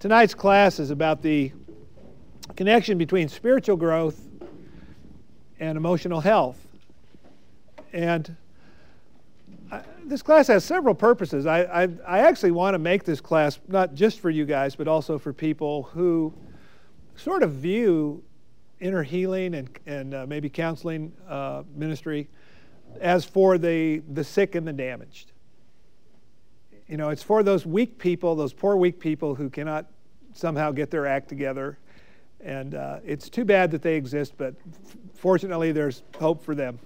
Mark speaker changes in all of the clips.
Speaker 1: tonight's class is about the connection between spiritual growth and emotional health. And this class has several purposes. I actually want to make this class not just for you guys, but also for people who sort of view inner healing and maybe counseling ministry as for the sick and the damaged. You know, it's for those weak people, those poor weak people who cannot somehow get their act together. And it's too bad that they exist, but fortunately there's hope for them.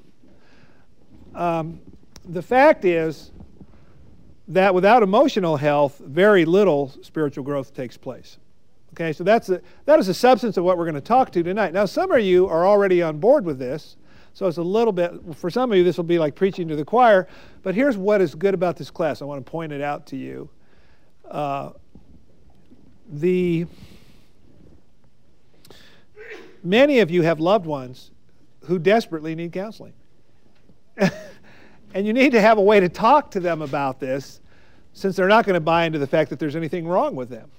Speaker 1: The fact is that without emotional health, very little spiritual growth takes place. Okay, so that is the substance of what we're going to talk to tonight. Now, some of you are already on board with this, so it's a little bit, for some of you, this will be like preaching to the choir, but here's what is good about this class. I want to point it out to you. Many of you have loved ones who desperately need counseling. And you need to have a way to talk to them about this, since they're not going to buy into the fact that there's anything wrong with them.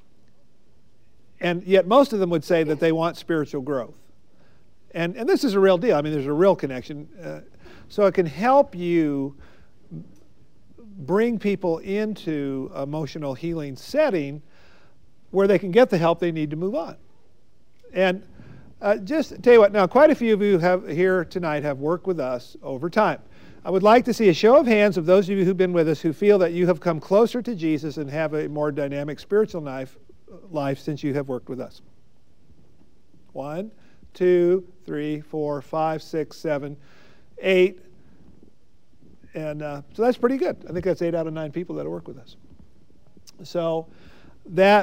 Speaker 1: And yet most of them would say that they want spiritual growth. And this is a real deal. I mean, there's a real connection. So it can help you bring people into emotional healing setting where they can get the help they need to move on. And just tell you what, now quite a few of you here tonight have worked with us over time. I would like to see a show of hands of those of you who've been with us who feel that you have come closer to Jesus and have a more dynamic spiritual life since you have worked with us. 1, 2, 3, 4, 5, 6, 7, 8. And so that's pretty good. I think that's 8 out of 9 people that have worked with us. So that's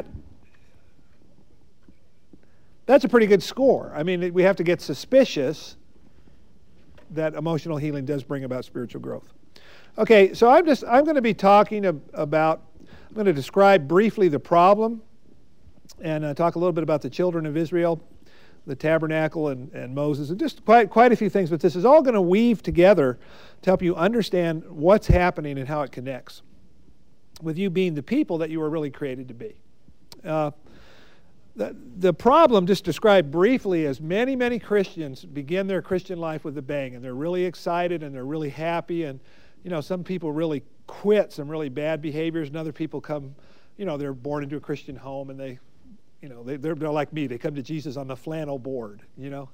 Speaker 1: a pretty good score. I mean, we have to get suspicious that emotional healing does bring about spiritual growth. Okay, so I'm going to be talking about, I'm going to describe briefly the problem and talk a little bit about the children of Israel, the tabernacle and Moses, and just quite a few things, but this is all going to weave together to help you understand what's happening and how it connects with you being the people that you were really created to be. The problem, just described briefly, is many Christians begin their Christian life with a bang, and they're really excited and they're really happy, and you know, some people really quit some really bad behaviors, and other people come, you know, they're born into a Christian home, and they, you know, they're like me. They come to Jesus on the flannel board, you know.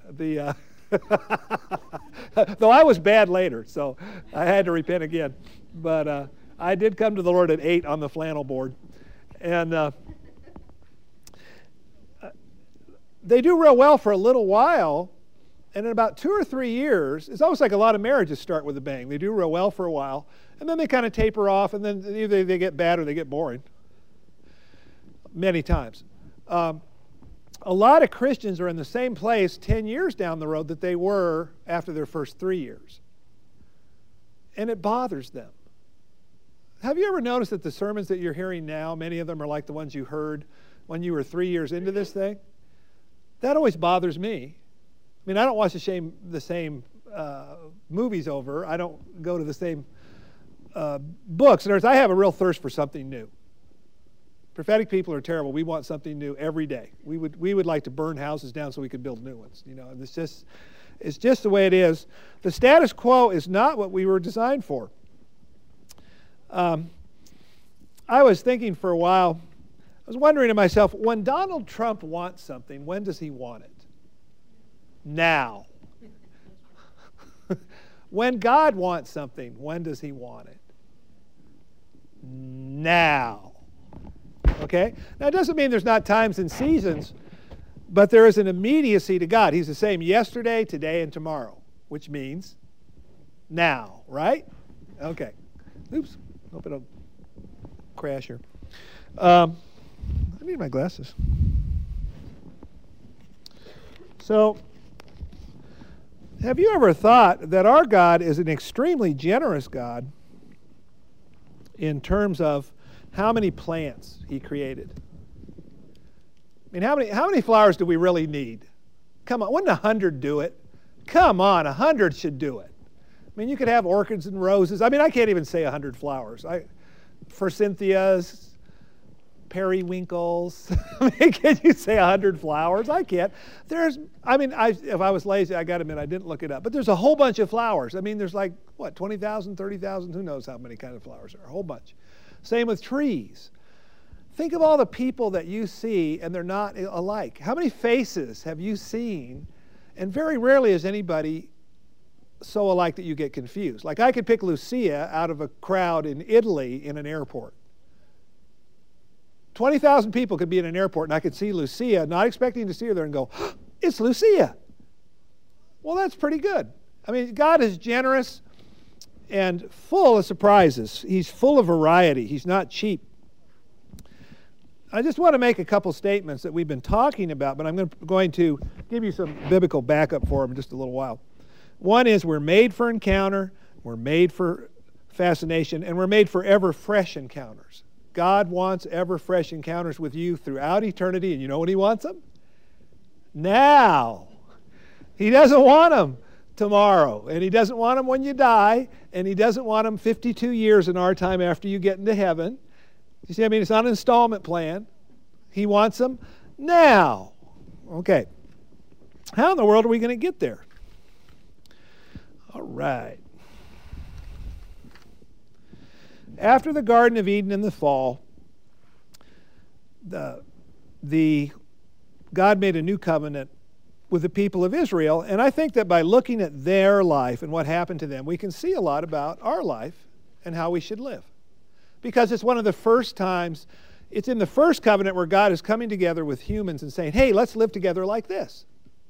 Speaker 1: Though I was bad later, so I had to repent again. But I did come to the Lord at 8 on the flannel board, and they do real well for a little while, and in about 2 or 3 years, it's almost like a lot of marriages start with a bang. They do real well for a while, and then they kind of taper off, and then either they get bad or they get boring. Many times. A lot of Christians are in the same place 10 years down the road that they were after their first 3 years. And it bothers them. Have you ever noticed that the sermons that you're hearing now, many of them are like the ones you heard when you were 3 years into this thing? That always bothers me. I mean, I don't watch the same movies over. I don't go to the same books. In other words, I have a real thirst for something new. Prophetic people are terrible. We want something new every day. We would like to burn houses down so we could build new ones. You know, and it's just the way it is. The status quo is not what we were designed for. I was thinking for a while. I was wondering to myself, when Donald Trump wants something, when does he want it? Now. When God wants something, when does he want it? Now. Okay? Now, it doesn't mean there's not times and seasons, but there is an immediacy to God. He's the same yesterday, today, and tomorrow, which means now, right? Okay. Oops. Hope I don't crash here. I need my glasses. So, have you ever thought that our God is an extremely generous God in terms of how many plants he created? I mean, how many flowers do we really need? Come on, wouldn't 100 do it? Come on, 100 should do it. I mean, you could have orchids and roses. I mean, I can't even say 100 flowers. Forsythias, periwinkles. I mean, can you say 100 flowers? I can't. If I was lazy, I got to admit, I didn't look it up. But there's a whole bunch of flowers. I mean, there's like, 20,000, 30,000? Who knows how many kinds of flowers there are? A whole bunch. Same with trees. Think of all the people that you see, and they're not alike. How many faces have you seen? And very rarely is anybody so alike that you get confused. Like, I could pick Lucia out of a crowd in Italy in an airport. 20,000 people could be in an airport, and I could see Lucia, not expecting to see her there, and go, it's Lucia. Well, that's pretty good. I mean, God is generous and full of surprises. He's full of variety. He's not cheap. I just want to make a couple statements that we've been talking about, but I'm going to give you some biblical backup for them in just a little while. One is we're made for encounter, we're made for fascination, and we're made for ever fresh encounters. God wants ever fresh encounters with you throughout eternity, and you know when He wants them? Now. He doesn't want them tomorrow, and He doesn't want them when you die, and He doesn't want them 52 years in our time after you get into heaven. You see, it's not an installment plan. He wants them now. Okay. How in the world are we going to get there? All right. After the Garden of Eden in the fall, God made a new covenant with the people of Israel, and I think that by looking at their life and what happened to them, we can see a lot about our life and how we should live. Because it's one of the first times, it's in the first covenant where God is coming together with humans and saying, hey, let's live together like this.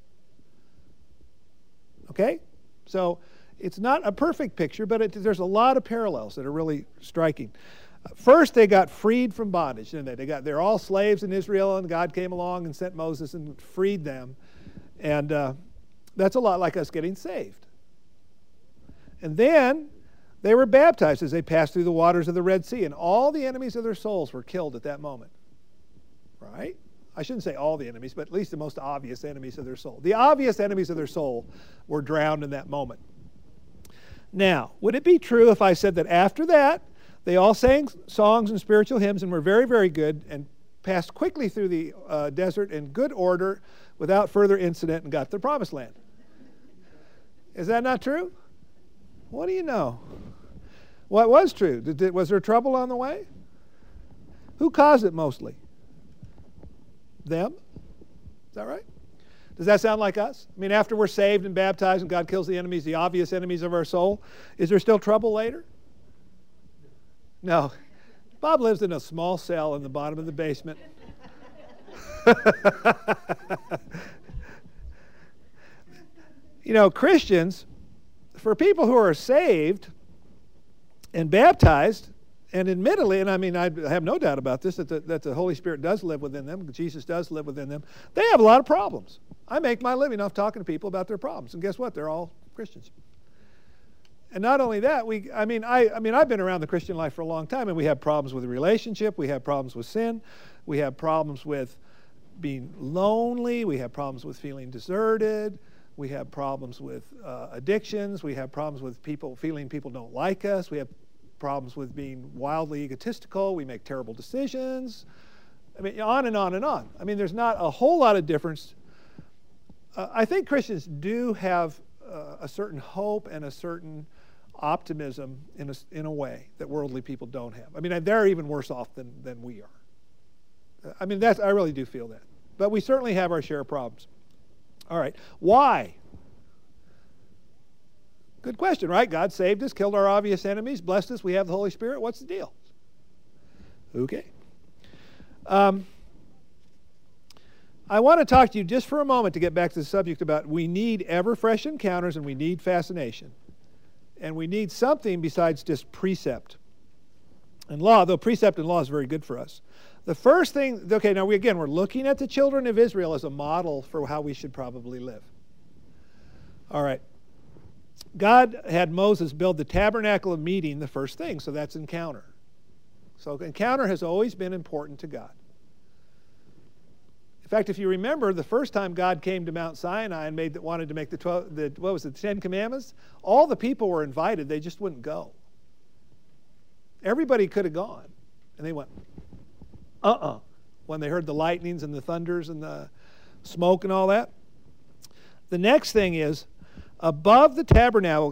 Speaker 1: Okay? So it's not a perfect picture, but there's a lot of parallels that are really striking. First, they got freed from bondage, didn't they? They're all slaves in Israel, and God came along and sent Moses and freed them. And that's a lot like us getting saved. And then they were baptized as they passed through the waters of the Red Sea, and all the enemies of their souls were killed at that moment. Right? I shouldn't say all the enemies, but at least the most obvious enemies of their soul. The obvious enemies of their soul were drowned in that moment. Now, would it be true if I said that after that, they all sang songs and spiritual hymns and were very, very good and passed quickly through the desert in good order without further incident and got to the promised land? Is that not true? What do you know? What was true? Was there trouble on the way? Who caused it mostly? Them? Is that right? Does that sound like us? I mean, after we're saved and baptized and God kills the enemies, the obvious enemies of our soul, is there still trouble later? No. Bob lives in a small cell in the bottom of the basement. You know, Christians, for people who are saved and baptized, and admittedly, and I have no doubt about this, that the Holy Spirit does live within them, Jesus does live within them, they have a lot of problems. I make my living off talking to people about their problems, and guess what? They're all Christians. And not only that, I've been around the Christian life for a long time, and we have problems with relationship, we have problems with sin, we have problems with being lonely, we have problems with feeling deserted, we have problems with addictions, we have problems with feeling people don't like us, we have problems with being wildly egotistical, we make terrible decisions, on and on and on. There's not a whole lot of difference. I think Christians do have a certain hope and a certain optimism in a way that worldly people don't have. They're even worse off than we are. I really do feel that. But we certainly have our share of problems. All right. Why? Good question, right? God saved us, killed our obvious enemies, blessed us, we have the Holy Spirit. What's the deal? Okay. I want to talk to you just for a moment to get back to the subject about we need ever fresh encounters and we need fascination. And we need something besides just precept and law, though precept and law is very good for us. The first thing, okay, now we're looking at the children of Israel as a model for how we should probably live. All right. God had Moses build the tabernacle of meeting the first thing, so that's encounter. So encounter has always been important to God. In fact, if you remember, the first time God came to Mount Sinai and wanted to make the 10 Commandments, all the people were invited, they just wouldn't go. Everybody could have gone, and they went, When they heard the lightnings and the thunders and the smoke and all that. The next thing is, above the tabernacle,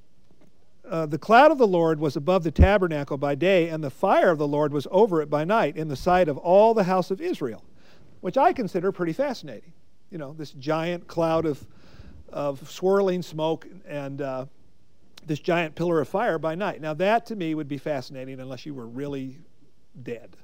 Speaker 1: the cloud of the Lord was above the tabernacle by day, and the fire of the Lord was over it by night, in the sight of all the house of Israel, which I consider pretty fascinating. You know, this giant cloud of swirling smoke and this giant pillar of fire by night. Now that to me would be fascinating unless you were really dead.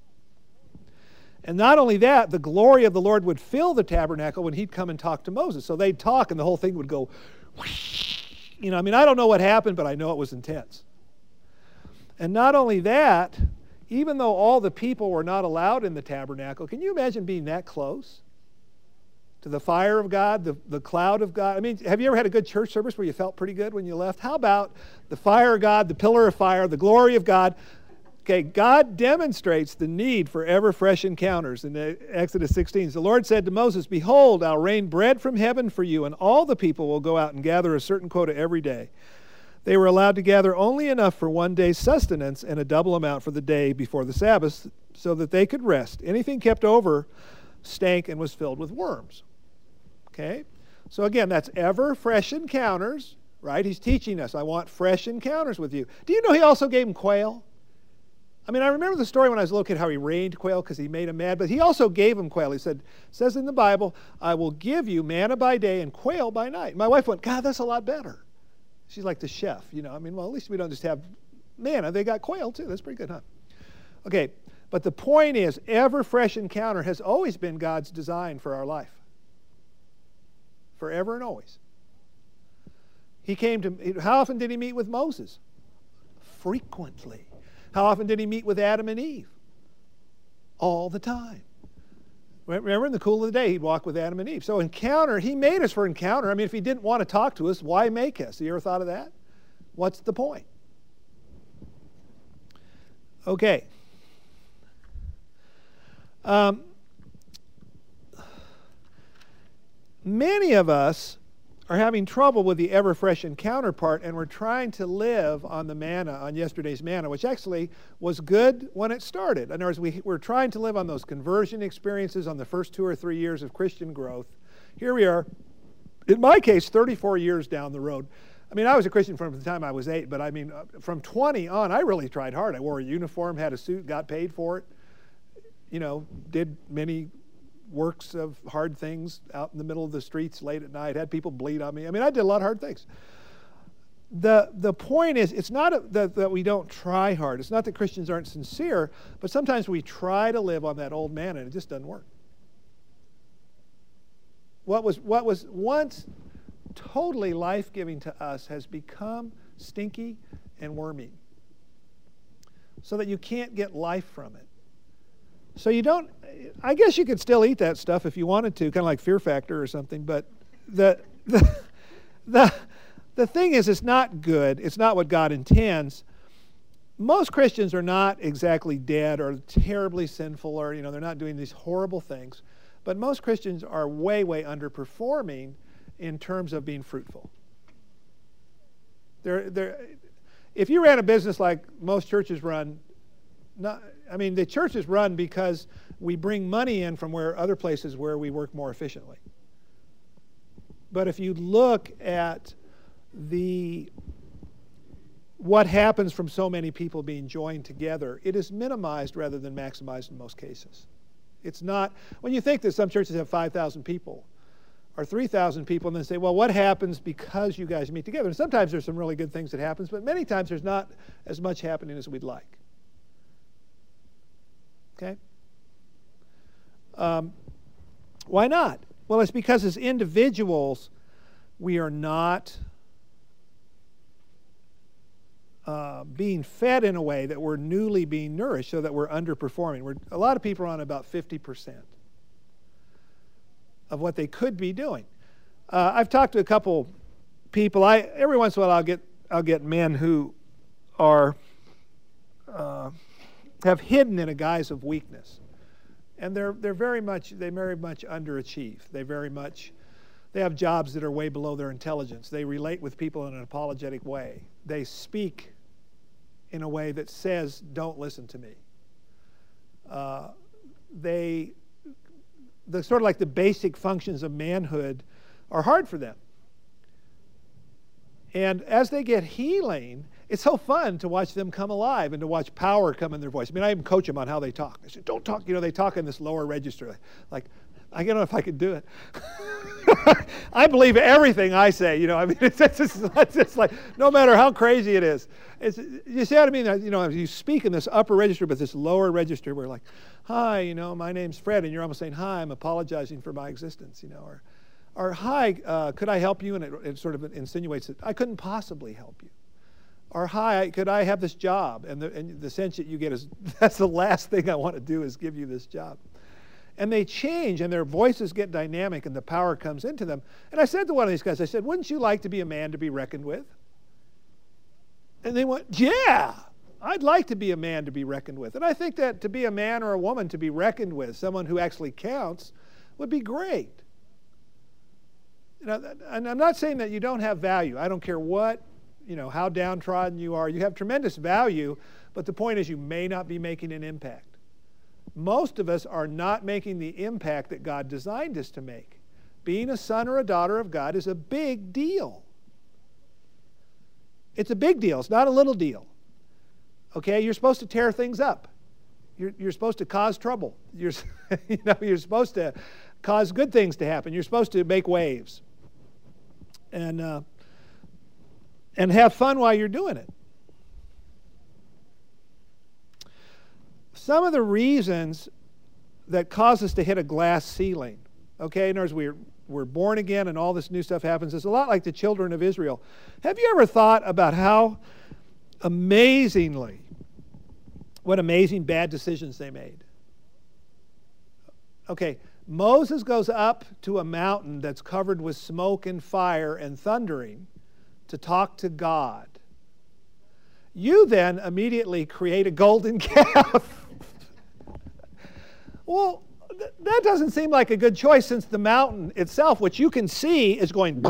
Speaker 1: And not only that, the glory of the Lord would fill the tabernacle when he'd come and talk to Moses. So they'd talk and the whole thing would go, you know, I mean, I don't know what happened, but I know it was intense. And not only that, even though all the people were not allowed in the tabernacle, can you imagine being that close to the fire of God, the cloud of God? I mean, have you ever had a good church service where you felt pretty good when you left? How about the fire of God, the pillar of fire, the glory of God? Okay, God demonstrates the need for ever fresh encounters in Exodus 16. The Lord said to Moses, "Behold, I'll rain bread from heaven for you, and all the people will go out and gather a certain quota every day." They were allowed to gather only enough for one day's sustenance and a double amount for the day before the Sabbath, so that they could rest. Anything kept over stank and was filled with worms. Okay? So again, that's ever fresh encounters, right? He's teaching us, I want fresh encounters with you. Do you know he also gave him quail? I mean, I remember the story when I was a little kid how he rained quail because he made him mad, but he also gave him quail. He said, says in the Bible, I will give you manna by day and quail by night. My wife went, God, that's a lot better. She's like the chef, you know. I mean, well, at least we don't just have manna. They got quail too. That's pretty good, huh? Okay, but the point is, ever fresh encounter has always been God's design for our life. Forever and always. He came to, how often did he meet with Moses? Frequently. How often did he meet with Adam and Eve? All the time. Remember, in the cool of the day, he'd walk with Adam and Eve. So encounter, he made us for encounter. I mean, if he didn't want to talk to us, why make us? You ever thought of that? What's the point? Okay. Many of us are having trouble with the ever-fresh encounter part, and we're trying to live on the manna, on yesterday's manna, which actually was good when it started. In other words, we're trying to live on those conversion experiences on the first 2 or 3 years of Christian growth. Here we are, in my case, 34 years down the road. I mean, I was a Christian from the time I was 8, but I mean, from 20 on, I really tried hard. I wore a uniform, had a suit, got paid for it, you know, did many works of hard things out in the middle of the streets late at night, had people bleed on me. I mean, I did a lot of hard things. The point is, it's not that we don't try hard. It's not that Christians aren't sincere, but sometimes we try to live on that old manna and it just doesn't work. What was once totally life-giving to us has become stinky and wormy, so that you can't get life from it. So you don't, I guess you could still eat that stuff if you wanted to, kind of like Fear Factor or something, but the thing is, it's not good. It's not what God intends. Most Christians are not exactly dead or terribly sinful, or, you know, they're not doing these horrible things, but most Christians are way, way underperforming in terms of being fruitful. If you ran a business like most churches run, the church is run because we bring money in from other places where we work more efficiently. But if you look at what happens from so many people being joined together, it is minimized rather than maximized in most cases. It's not, when you think that some churches have 5,000 people or 3,000 people, and then say, well, what happens because you guys meet together? And sometimes there's some really good things that happens, but many times there's not as much happening as we'd like. Okay? Why not? Well, it's because as individuals, we are not being fed in a way that we're newly being nourished, so that we're underperforming. A lot of people are on about 50% of what they could be doing. I've talked to a couple people. Every once in a while I'll get men who are have hidden in a guise of weakness, and they very much underachieve. They have jobs that are way below their intelligence. They relate with people in an apologetic way. They speak in a way that says, "Don't listen to me." the sort of like the basic functions of manhood are hard for them. And as they get healing, it's so fun to watch them come alive and to watch power come in their voice. I mean, I even coach them on how they talk. I said, don't talk, they talk in this lower register. Like, I don't know if I could do it. I believe everything I say, I mean, it's just like, no matter how crazy it is. You see what I mean? You speak in this upper register, but this lower register where like, hi, my name's Fred, and you're almost saying, hi, I'm apologizing for my existence, or hi, could I help you? And it sort of insinuates that I couldn't possibly help you. Or hi, could I have this job? And the sense that you get is, that's the last thing I want to do is give you this job. And they change, and their voices get dynamic, and the power comes into them. And I said to one of these guys, I said, wouldn't you like to be a man to be reckoned with? And they went, yeah, I'd like to be a man to be reckoned with. And I think that to be a man or a woman to be reckoned with, someone who actually counts, would be great. And I'm not saying that you don't have value. I don't care what, how downtrodden you are. You have tremendous value, but the point is you may not be making an impact. Most of us are not making the impact that God designed us to make. Being a son or a daughter of God is a big deal. It's a big deal. It's not a little deal. Okay, you're supposed to tear things up. You're supposed to cause trouble. You're supposed to cause good things to happen. You're supposed to make waves. And have fun while you're doing it. Some of the reasons that cause us to hit a glass ceiling, okay, in other words, we're born again and all this new stuff happens. It's a lot like the children of Israel. Have you ever thought about how what amazing bad decisions they made? Okay, Moses goes up to a mountain that's covered with smoke and fire and thundering to talk to God. You then immediately create a golden calf. Well, that doesn't seem like a good choice, since the mountain itself, which you can see, is going.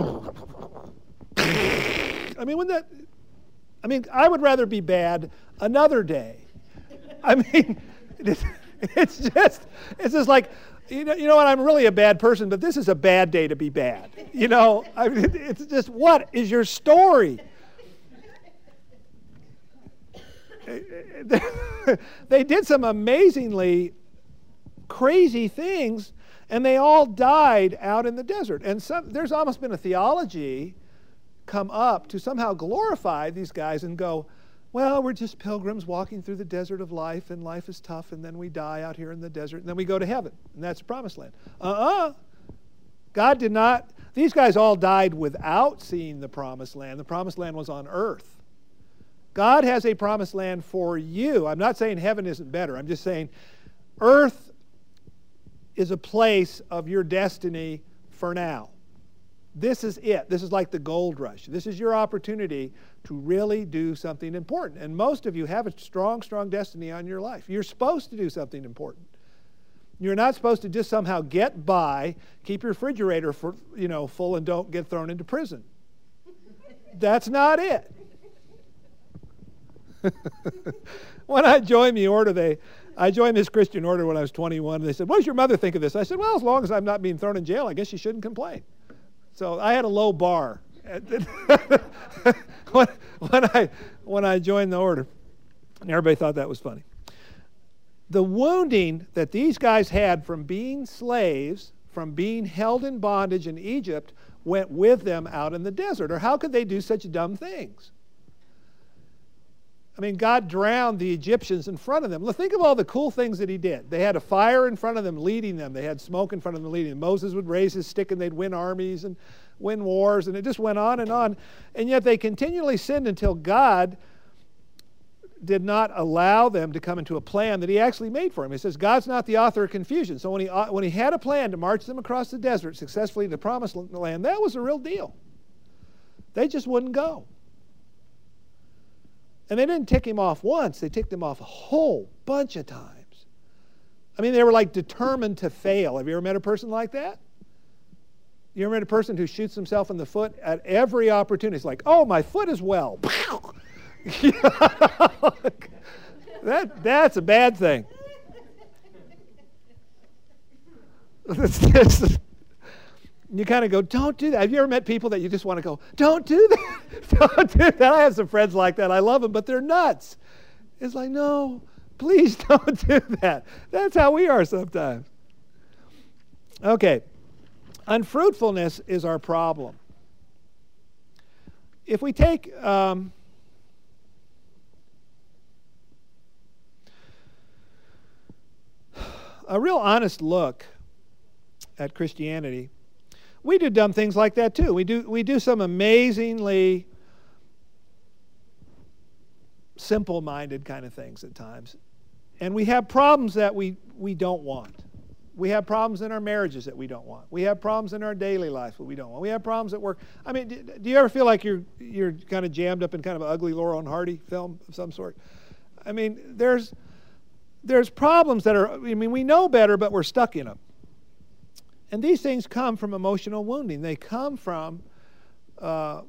Speaker 1: I mean, I would rather be bad another day. I mean, it's just like, you know what? I'm really a bad person, but this is a bad day to be bad. I mean, it's just, what is your story? They did some amazingly crazy things, and they all died out in the desert. And there's almost been a theology come up to somehow glorify these guys and go, well, we're just pilgrims walking through the desert of life, and life is tough, and then we die out here in the desert, and then we go to heaven, and that's the promised land. God did not. These guys all died without seeing the promised land. The promised land was on earth. God has a promised land for you. I'm not saying heaven isn't better. I'm just saying earth is a place of your destiny for now. This is it. This is like the gold rush. This is your opportunity to really do something important. And most of you have a strong, strong destiny on your life. You're supposed to do something important. You're not supposed to just somehow get by, keep your refrigerator full, and don't get thrown into prison. That's not it. When I joined the order, I joined this Christian order when I was 21. And they said, what does your mother think of this? I said, well, as long as I'm not being thrown in jail, I guess you shouldn't complain. So I had a low bar when I joined the order. And everybody thought that was funny. The wounding that these guys had from being slaves, from being held in bondage in Egypt, went with them out in the desert. Or how could they do such dumb things? I mean, God drowned the Egyptians in front of them. Think of all the cool things that he did. They had a fire in front of them leading them. They had smoke in front of them leading them. Moses would raise his stick and they'd win armies and win wars, and it just went on. And yet they continually sinned until God did not allow them to come into a plan that he actually made for them. He says God's not the author of confusion. So when he had a plan to march them across the desert successfully to the promised land, that was a real deal. They just wouldn't go. And they didn't tick him off once. They ticked him off a whole bunch of times. I mean, they were like determined to fail. Have you ever met a person like that? You ever met a person who shoots himself in the foot at every opportunity? It's like, oh, my foot is well. That's a bad thing. You kind of go, don't do that. Have you ever met people that you just want to go, don't do that? Don't do that. I have some friends like that. I love them, but they're nuts. It's like, no, please don't do that. That's how we are sometimes. Okay. Unfruitfulness is our problem. If we take a real honest look at Christianity, we do dumb things like that too. We do some amazingly simple-minded kind of things at times. And we have problems that we don't want. We have problems in our marriages that we don't want. We have problems in our daily life that we don't want. We have problems at work. I mean, do you ever feel like you're kind of jammed up in kind of an ugly Laurel and Hardy film of some sort? I mean, there's problems that are, I mean, we know better, but we're stuck in them. And these things come from emotional wounding. They come from the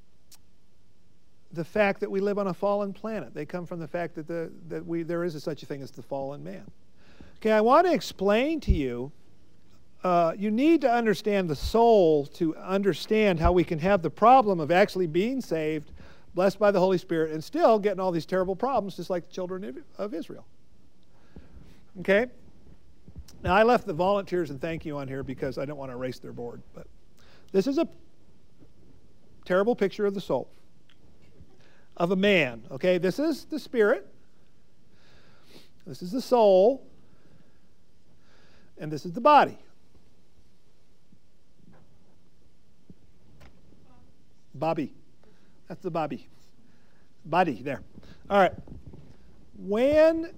Speaker 1: fact that we live on a fallen planet. They come from the fact that there is such a thing as the fallen man. Okay, I want to explain to you, you need to understand the soul to understand how we can have the problem of actually being saved, blessed by the Holy Spirit, and still getting all these terrible problems just like the children of Israel. Okay? Now, I left the volunteers and thank you on here because I don't want to erase their board. But this is a terrible picture of the soul, of a man. Okay, this is the spirit. This is the soul. And this is the body. Bobby. That's the Bobby. Body there. All right. When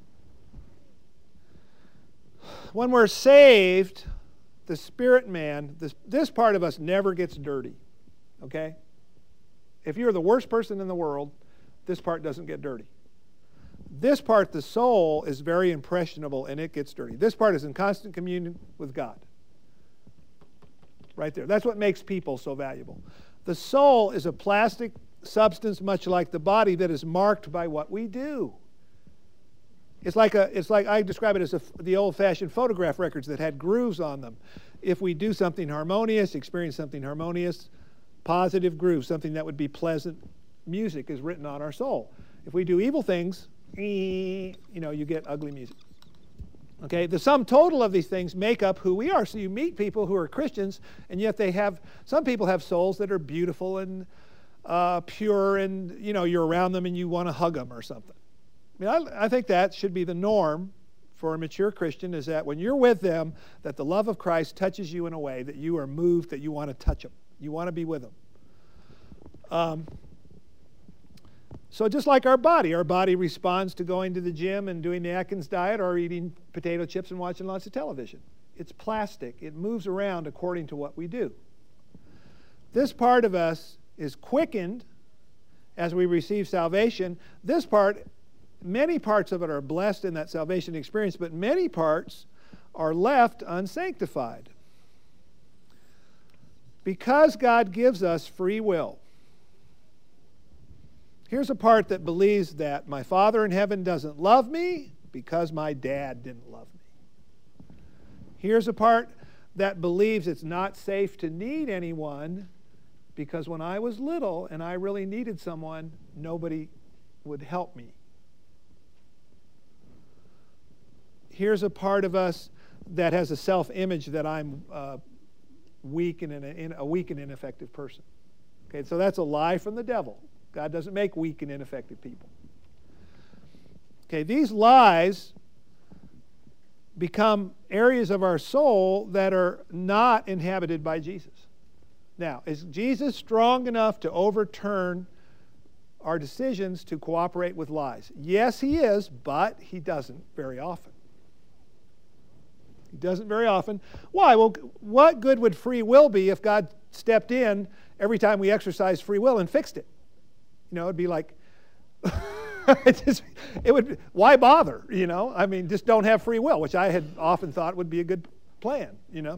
Speaker 1: we're saved, the spirit man, this part of us never gets dirty. Okay? If you're the worst person in the world, this part doesn't get dirty. This part, the soul, is very impressionable and it gets dirty. This part is in constant communion with God. Right there. That's what makes people so valuable. The soul is a plastic substance much like the body that is marked by what we do. It's like I describe it as the old-fashioned photograph records that had grooves on them. If we do something harmonious, experience something harmonious, positive grooves, something that would be pleasant, music is written on our soul. If we do evil things, you get ugly music. Okay, the sum total of these things make up who we are. So you meet people who are Christians, and yet some people have souls that are beautiful and pure, and you're around them and you want to hug them or something. I mean, I think that should be the norm for a mature Christian, is that when you're with them, that the love of Christ touches you in a way that you are moved, that you want to touch them. You want to be with them. So just like our body responds to going to the gym and doing the Atkins diet or eating potato chips and watching lots of television. It's plastic. It moves around according to what we do. This part of us is quickened as we receive salvation. This part, many parts of it are blessed in that salvation experience, but many parts are left unsanctified. Because God gives us free will. Here's a part that believes that my Father in heaven doesn't love me because my dad didn't love me. Here's a part that believes it's not safe to need anyone because when I was little and I really needed someone, nobody would help me. Here's a part of us that has a self-image that I'm weak and ineffective person. Okay, so that's a lie from the devil. God doesn't make weak and ineffective people. Okay, these lies become areas of our soul that are not inhabited by Jesus. Now, is Jesus strong enough to overturn our decisions to cooperate with lies? Yes, he is, but he doesn't very often. He doesn't very often. Why? Well, what good would free will be if God stepped in every time we exercised free will and fixed it? It'd be like, why bother? I mean, just don't have free will, which I had often thought would be a good plan, The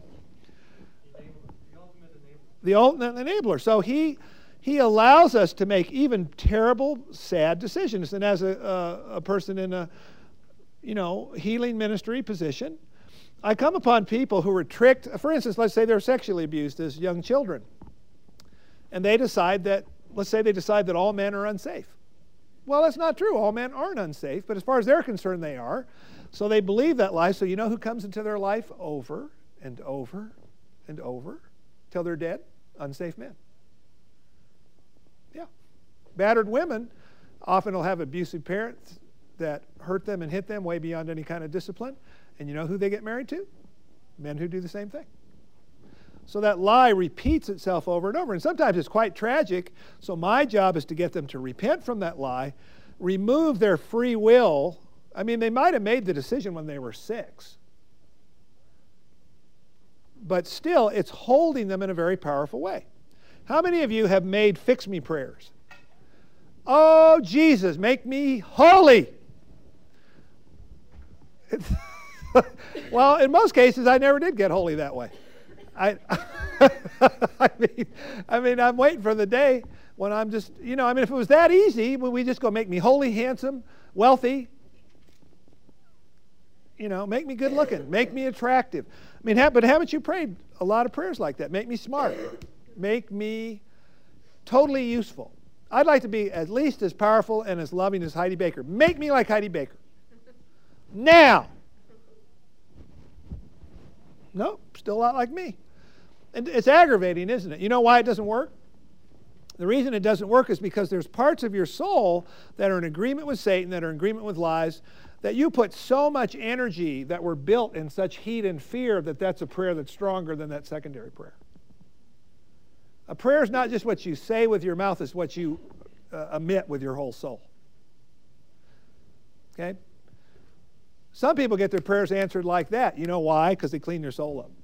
Speaker 1: ultimate enabler. So he allows us to make even terrible, sad decisions. And as a person in a, healing ministry position, I come upon people who were tricked. For instance, let's say they're sexually abused as young children. And they decide that, let's say they decide that all men are unsafe. Well, that's not true. All men aren't unsafe, but as far as they're concerned, they are. So they believe that lie. So you know who comes into their life over and over and over till they're dead? Unsafe men. Yeah. Battered women often will have abusive parents that hurt them and hit them way beyond any kind of discipline. And you know who they get married to? Men who do the same thing. So that lie repeats itself over and over. And sometimes it's quite tragic. So my job is to get them to repent from that lie, remove their free will. I mean, they might have made the decision when they were 6. But still, it's holding them in a very powerful way. How many of you have made fix-me prayers? Oh, Jesus, make me holy. Well, in most cases, I never did get holy that way. I mean, I'm waiting for the day when I'm just, if it was that easy, would we just go make me holy, handsome, wealthy, make me good looking, make me attractive. I mean, but haven't you prayed a lot of prayers like that? Make me smart, make me totally useful. I'd like to be at least as powerful and as loving as Heidi Baker. Make me like Heidi Baker. Now. No, still a lot like me. And it's aggravating, isn't it? You know why it doesn't work? The reason it doesn't work is because there's parts of your soul that are in agreement with Satan, that are in agreement with lies, that you put so much energy, that were built in such heat and fear, that that's a prayer that's stronger than that secondary prayer. A prayer is not just what you say with your mouth, it's what you emit with your whole soul. Okay? Some people get their prayers answered like that. You know why? Because they clean their soul up.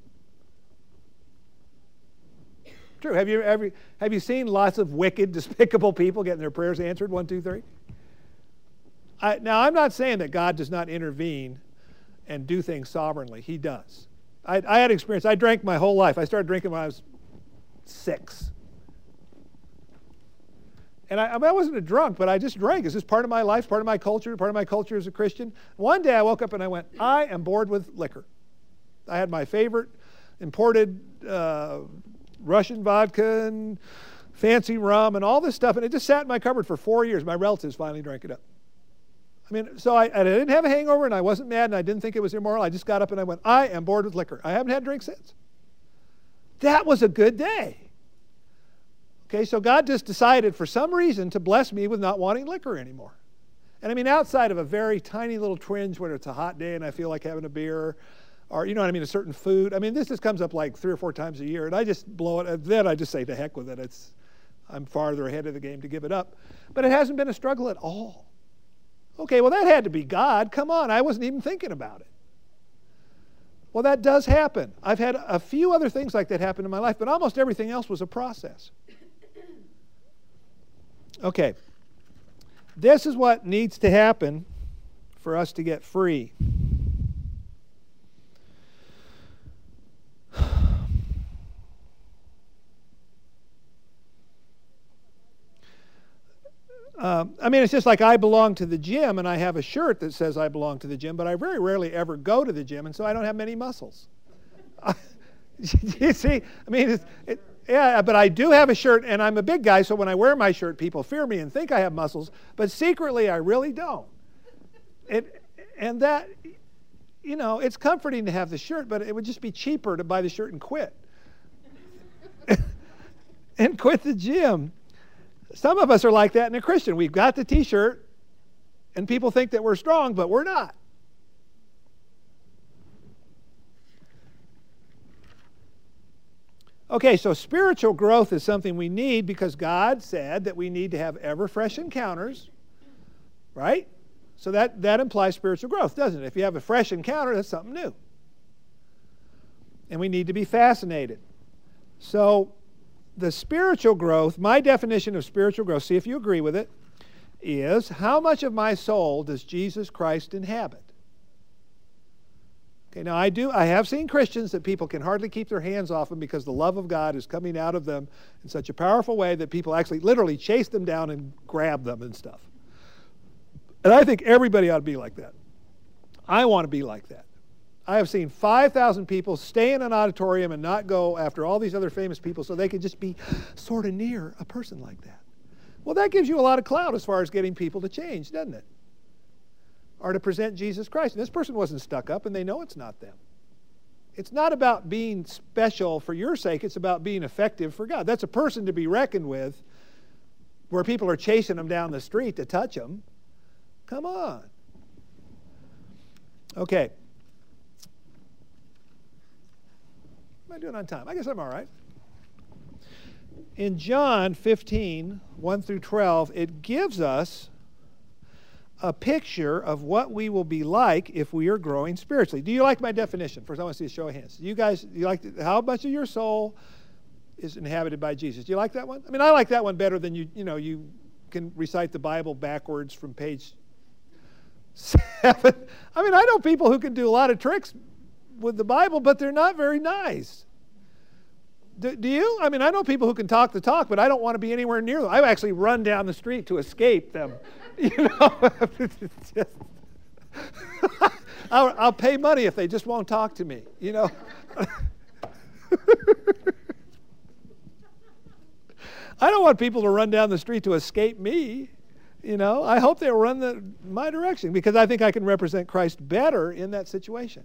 Speaker 1: True. Have you seen lots of wicked, despicable people getting their prayers answered? 1, 2, 3. Now, I'm not saying that God does not intervene and do things sovereignly. He does. I had experience. I drank my whole life. I started drinking when I was 6. And I wasn't a drunk, but I just drank. It's just part of my life, part of my culture as a Christian. One day I woke up and I went, I am bored with liquor. I had my favorite imported Russian vodka and fancy rum and all this stuff, and it just sat in my cupboard for 4 years. My relatives finally drank it up. I mean, so I didn't have a hangover, and I wasn't mad, and I didn't think it was immoral. I just got up and I went, I am bored with liquor. I haven't had a drink since. That was a good day. Okay, so God just decided for some reason to bless me with not wanting liquor anymore. And I mean, outside of a very tiny little twinge when it's a hot day and I feel like having a beer, or a certain food. I mean, this just comes up like 3 or 4 times a year, and I just blow it. Then I just say to heck with it. I'm farther ahead of the game to give it up. But it hasn't been a struggle at all. Okay, well, that had to be God. Come on, I wasn't even thinking about it. Well, that does happen. I've had a few other things like that happen in my life, but almost everything else was a process. Okay, this is what needs to happen for us to get free. It's just like I belong to the gym, and I have a shirt that says I belong to the gym, but I very rarely ever go to the gym, and so I don't have many muscles. You see, yeah, but I do have a shirt, and I'm a big guy, so when I wear my shirt, people fear me and think I have muscles, but secretly I really don't. It's comforting to have the shirt, but it would just be cheaper to buy the shirt and quit. And quit the gym. Some of us are like that in a Christian. We've got the t-shirt, and people think that we're strong, but we're not. Okay, so spiritual growth is something we need because God said that we need to have ever fresh encounters, right? So that implies spiritual growth, doesn't it? If you have a fresh encounter, that's something new. And we need to be fascinated. So the spiritual growth, my definition of spiritual growth, see if you agree with it, is how much of my soul does Jesus Christ inhabit? Okay, now I have seen Christians that people can hardly keep their hands off them because the love of God is coming out of them in such a powerful way that people actually literally chase them down and grab them and stuff. And I think everybody ought to be like that. I want to be like that. I have seen 5,000 people stay in an auditorium and not go after all these other famous people so they could just be sort of near a person like that. Well, that gives you a lot of clout as far as getting people to change, doesn't it? Or to present Jesus Christ. And this person wasn't stuck up, and they know it's not them. It's not about being special for your sake. It's about being effective for God. That's a person to be reckoned with, where people are chasing them down the street to touch them. Come on. Okay. What am I doing on time? I guess I'm all right. In John 15, 1 through 12, it gives us a picture of what we will be like if we are growing spiritually. Do you like my definition? First, I want to see a show of hands. You guys, you like how much of your soul is inhabited by Jesus? Do you like that one? I mean, I like that one better than you can recite the Bible backwards from page 7. I mean, I know people who can do a lot of tricks with the Bible, but they're not very nice. Do you? I mean, I know people who can talk the talk, but I don't want to be anywhere near them. I actually run down the street to escape them. It's just I'll pay money if they just won't talk to me, I don't want people to run down the street to escape me. I hope they'll run my direction, because I think I can represent Christ better in that situation.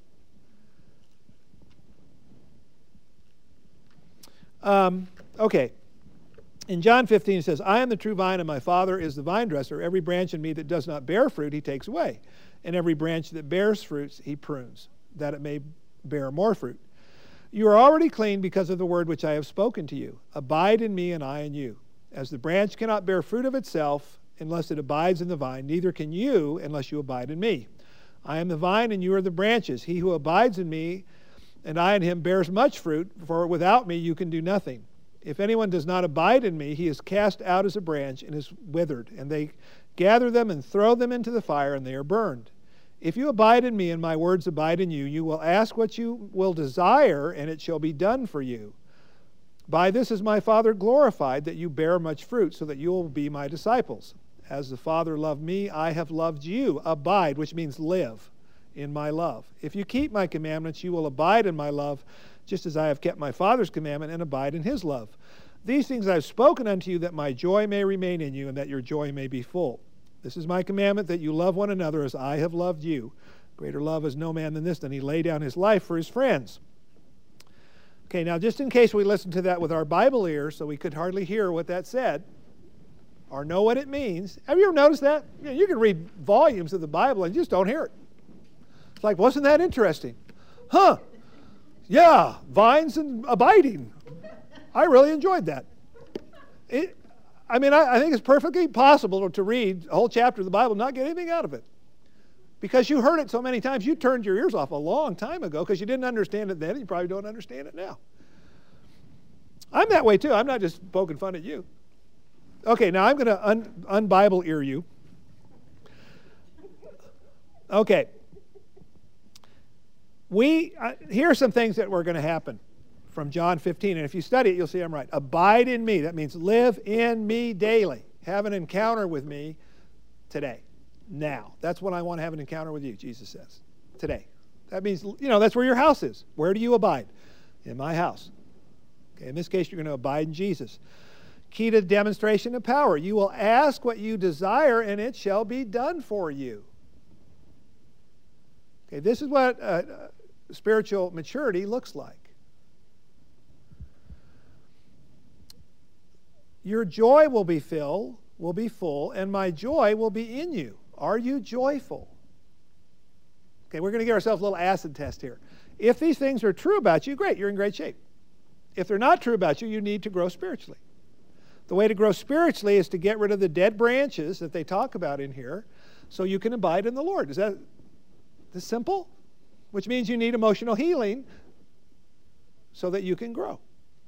Speaker 1: Okay. In John 15 it says, I am the true vine, and my Father is the vine dresser. Every branch in me that does not bear fruit, he takes away. And every branch that bears fruits, he prunes, that it may bear more fruit. You are already clean because of the word which I have spoken to you. Abide in me, and I in you. As the branch cannot bear fruit of itself unless it abides in the vine, neither can you unless you abide in me. I am the vine, and you are the branches. He who abides in me, and I in him, bears much fruit, for without me you can do nothing. If anyone does not abide in me, he is cast out as a branch and is withered, and they gather them and throw them into the fire, and they are burned. If you abide in me and my words abide in you, you will ask what you will desire, and it shall be done for you. By this is my Father glorified, that you bear much fruit, so that you will be my disciples. As the Father loved me, I have loved you. Abide, which means live, in my love. If you keep my commandments, you will abide in my love, just as I have kept my Father's commandment and abide in his love. These things I have spoken unto you, that my joy may remain in you, and that your joy may be full. This is my commandment, that you love one another as I have loved you. Greater love is no man than this, than he lay down his life for his friends. Okay, now just in case we listen to that with our Bible ears, so we could hardly hear what that said, or know what it means. Have you ever noticed that? You can read volumes of the Bible and you just don't hear it. It's like, wasn't that interesting? Huh. Yeah, vines and abiding. I really enjoyed that. I think it's perfectly possible to read a whole chapter of the Bible and not get anything out of it. Because you heard it so many times, you turned your ears off a long time ago because you didn't understand it then, and you probably don't understand it now. I'm that way too. I'm not just poking fun at you. Okay, now I'm going to un-Bible ear you. Okay. Here are some things that were going to happen from John 15. And if you study it, you'll see I'm right. Abide in me. That means live in me daily. Have an encounter with me today. Now. That's when I want to have an encounter with you, Jesus says. Today. That means, that's where your house is. Where do you abide? In my house. Okay, in this case, you're going to abide in Jesus. Key to demonstration of power. You will ask what you desire, and it shall be done for you. Okay, this is what spiritual maturity looks like. Your joy will be full, and my joy will be in you. Are you joyful? Okay, we're going to give ourselves a little acid test here. If these things are true about you, great, you're in great shape. If they're not true about you, you need to grow spiritually. The way to grow spiritually is to get rid of the dead branches that they talk about in here so you can abide in the Lord. Is that this simple? Which means you need emotional healing so that you can grow.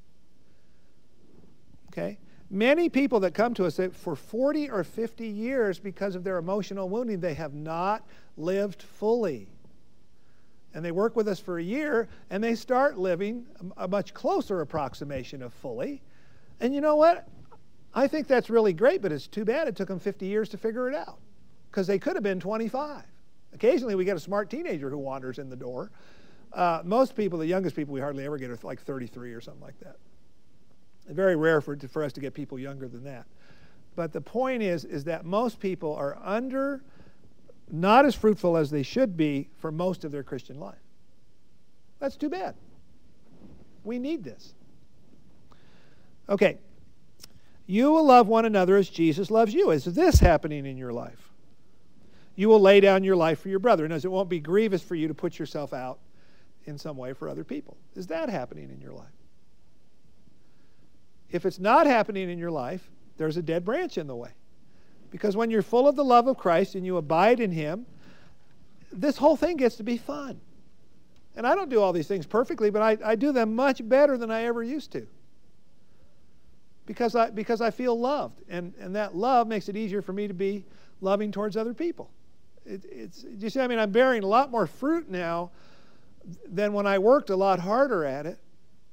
Speaker 1: Okay? Many people that come to us for 40 or 50 years, because of their emotional wounding, they have not lived fully. And they work with us for a year, and they start living a much closer approximation of fully. And you know what? I think that's really great, but it's too bad it took them 50 years to figure it out. Because they could have been 25. Occasionally we get a smart teenager who wanders in the door. Most people, the youngest people we hardly ever get are like 33 or something like that. It's very rare for us to get people younger than that. But the point is that most people are not as fruitful as they should be for most of their Christian life. That's too bad. We need this. Okay. You will love one another as Jesus loves you. Is this happening in your life? You will lay down your life for your brother. And as it won't be grievous for you to put yourself out in some way for other people. Is that happening in your life? If it's not happening in your life, there's a dead branch in the way. Because when you're full of the love of Christ and you abide in Him, this whole thing gets to be fun. And I don't do all these things perfectly, but I do them much better than I ever used to. Because I feel loved. And that love makes it easier for me to be loving towards other people. You see, I mean, I'm bearing a lot more fruit now than when I worked a lot harder at it.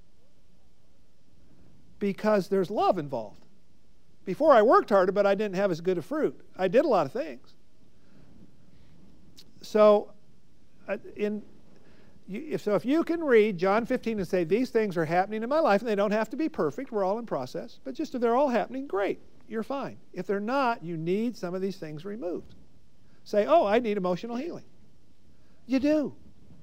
Speaker 1: Because there's love involved. Before I worked harder, but I didn't have as good a fruit. I did a lot of things. So, if you can read John 15 and say, these things are happening in my life, and they don't have to be perfect, we're all in process, but just if they're all happening, great, you're fine. If they're not, you need some of these things removed. Say, oh, I need emotional healing. You do.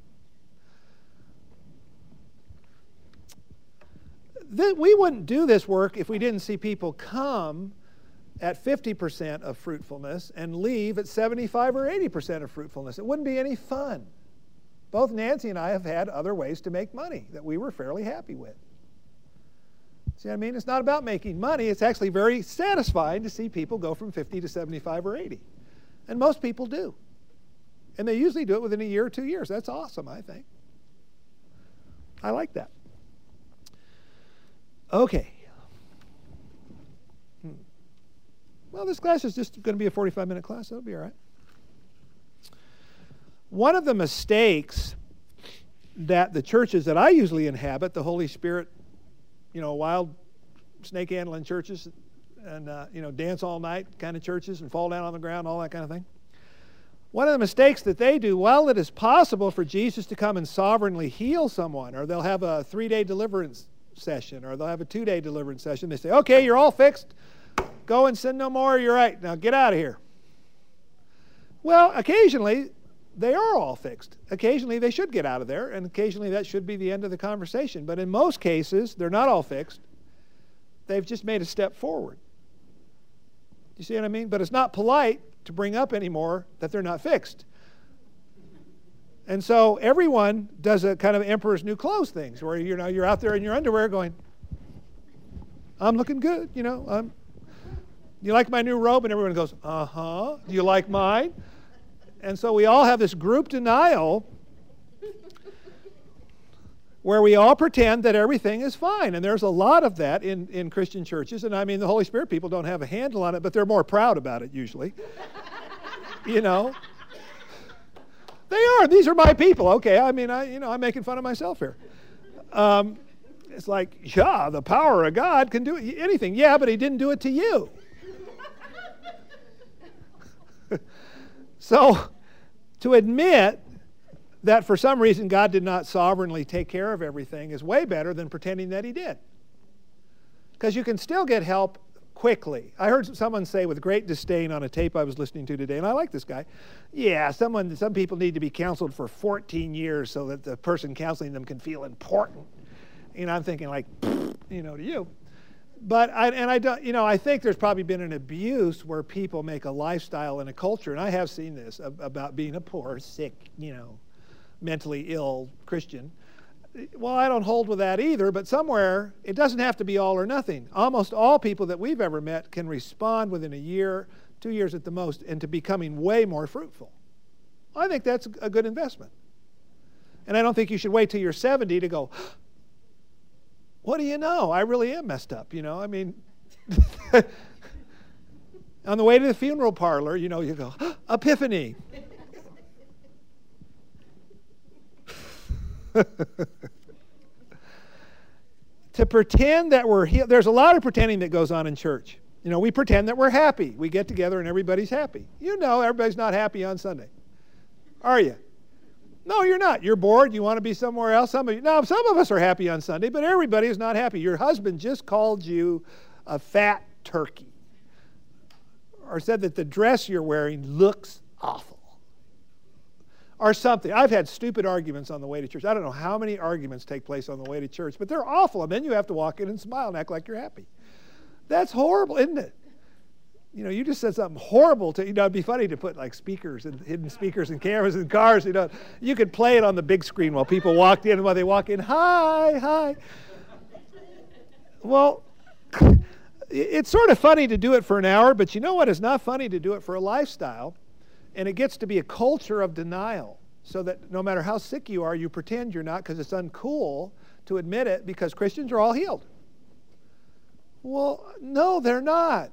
Speaker 1: We wouldn't do this work if we didn't see people come at 50% of fruitfulness and leave at 75 or 80% of fruitfulness. It wouldn't be any fun. Both Nancy and I have had other ways to make money that we were fairly happy with. See what I mean? It's not about making money. It's actually very satisfying to see people go from 50 to 75 or 80. And most people do. And they usually do it within a year or 2 years. That's awesome, I think. I like that. Okay. Well, this class is just going to be a 45-minute class. That'll be all right. One of the mistakes that the churches that I usually inhabit, the Holy Spirit, wild snake handling churches and, dance all night kind of churches and fall down on the ground, all that kind of thing. One of the mistakes that they do, while it is possible for Jesus to come and sovereignly heal someone, or they'll have a 3-day deliverance session, or they'll have a 2-day deliverance session, they say, okay, you're all fixed. Go and sin no more. You're right. Now get out of here. Well, occasionally they are all fixed. Occasionally they should get out of there, and occasionally that should be the end of the conversation. But in most cases, they're not all fixed. They've just made a step forward. You see what I mean? But it's not polite to bring up anymore that they're not fixed. And so everyone does a kind of Emperor's New Clothes things, where you're out there in your underwear going, I'm looking good, you like my new robe? And everyone goes, uh-huh. Do you like mine? And so we all have this group denial where we all pretend that everything is fine. And there's a lot of that in Christian churches. And I mean, the Holy Spirit people don't have a handle on it, but they're more proud about it usually. They are. These are my people. Okay, I mean, I'm making fun of myself here. It's like, yeah, the power of God can do anything. Yeah, but He didn't do it to you. So, to admit that for some reason God did not sovereignly take care of everything is way better than pretending that He did. Because you can still get help quickly. I heard someone say with great disdain on a tape I was listening to today, and I like this guy, yeah, some people need to be counseled for 14 years so that the person counseling them can feel important. I'm thinking like, to you. But I think there's probably been an abuse where people make a lifestyle and a culture, and I have seen this about being a poor, sick, mentally ill Christian. Well, I don't hold with that either, but somewhere it doesn't have to be all or nothing. Almost all people that we've ever met can respond within a year, 2 years at the most, into becoming way more fruitful. I think that's a good investment. And I don't think you should wait till you're 70 to go, what do you know? I really am messed up, I mean, on the way to the funeral parlor, you go, epiphany. To pretend that we're healed, there's a lot of pretending that goes on in church. We pretend that we're happy. We get together and everybody's happy. Everybody's not happy on Sunday. Are you? No, you're not. You're bored. You want to be somewhere else. Some of us are happy on Sunday, but everybody is not happy. Your husband just called you a fat turkey, or said that the dress you're wearing looks awful, or something. I've had stupid arguments on the way to church. I don't know how many arguments take place on the way to church, but they're awful, and then you have to walk in and smile and act like you're happy. That's horrible, isn't it? You know, you just said something horrible to, it'd be funny to put like speakers and hidden speakers and cameras in cars, you could play it on the big screen while people walked in, and while they walk in, hi. Well, it's sort of funny to do it for an hour, but you know what? It's not funny to do it for a lifestyle, and it gets to be a culture of denial, so that no matter how sick you are, you pretend you're not because it's uncool to admit it, because Christians are all healed. Well, no, they're not.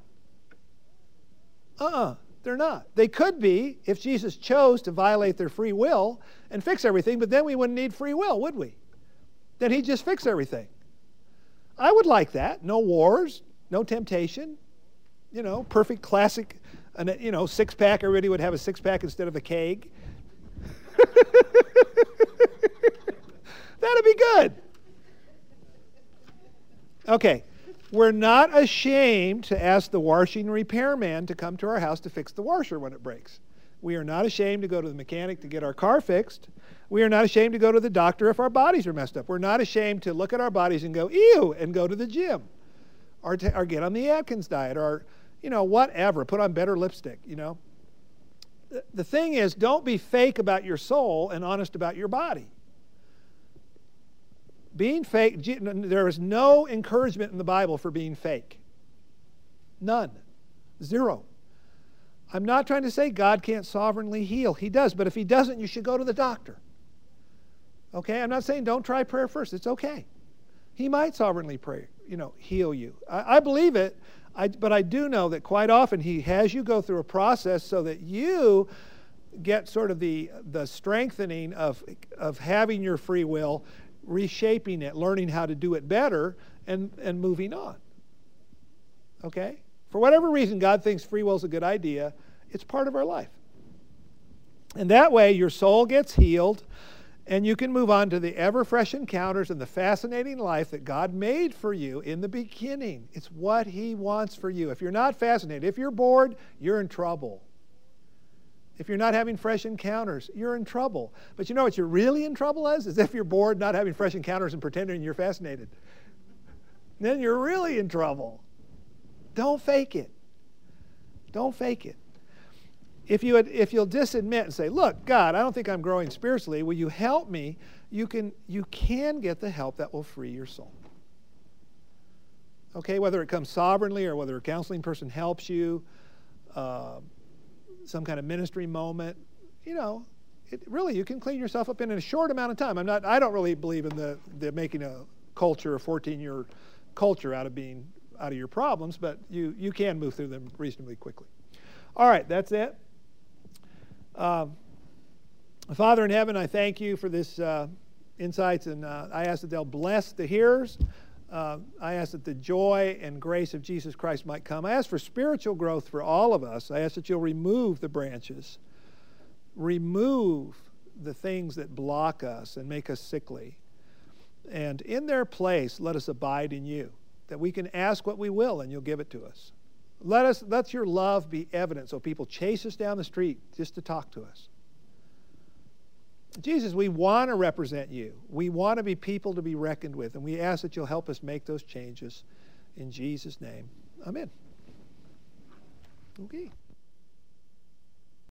Speaker 1: They're not. They could be if Jesus chose to violate their free will and fix everything, but then we wouldn't need free will, would we? Then he'd just fix everything. I would like that. No wars, no temptation, perfect classic, six-pack. Everybody would have a six-pack instead of a keg. That'd be good. Okay. We're not ashamed to ask the washing repairman to come to our house to fix the washer when it breaks. We are not ashamed to go to the mechanic to get our car fixed. We are not ashamed to go to the doctor if our bodies are messed up. We're not ashamed to look at our bodies and go, ew, and go to the gym. Or get on the Atkins diet, or, whatever. Put on better lipstick, The thing is, don't be fake about your soul and honest about your body. Being fake, there is no encouragement in the Bible for being fake. None. Zero. I'm not trying to say God can't sovereignly heal. He does, but if he doesn't, you should go to the doctor. Okay? I'm not saying don't try prayer first. It's okay. He might sovereignly heal you. I believe it, but I do know that quite often he has you go through a process so that you get sort of the strengthening of having your free will, reshaping it, learning how to do it better, and moving on. Okay? For whatever reason, God thinks free will is a good idea. It's part of our life. And that way, your soul gets healed, and you can move on to the ever-fresh encounters and the fascinating life that God made for you in the beginning. It's what he wants for you. If you're not fascinated, if you're bored, you're in trouble. If you're not having fresh encounters, you're in trouble. But you know what you're really in trouble as? Is if you're bored, not having fresh encounters, and pretending you're fascinated. Then you're really in trouble. Don't fake it. Don't fake it. If you'll disadmit and say, look, God, I don't think I'm growing spiritually. Will you help me? You can get the help that will free your soul. Okay, whether it comes sovereignly or whether a counseling person helps you, some kind of ministry moment, really, you can clean yourself up in a short amount of time. I don't really believe in the making a culture, a 14-year culture out of your problems, but you can move through them reasonably quickly. All right, that's it. Father in heaven, I thank you for this insights, and I ask that they'll bless the hearers. I ask that the joy and grace of Jesus Christ might come. I ask for spiritual growth for all of us. I ask that you'll remove the branches, remove the things that block us and make us sickly. And in their place, let us abide in you, that we can ask what we will and you'll give it to us. Let your love be evident so people chase us down the street just to talk to us. Jesus, we want to represent you. We want to be people to be reckoned with, and we ask that you'll help us make those changes. In Jesus' name, amen. Okay.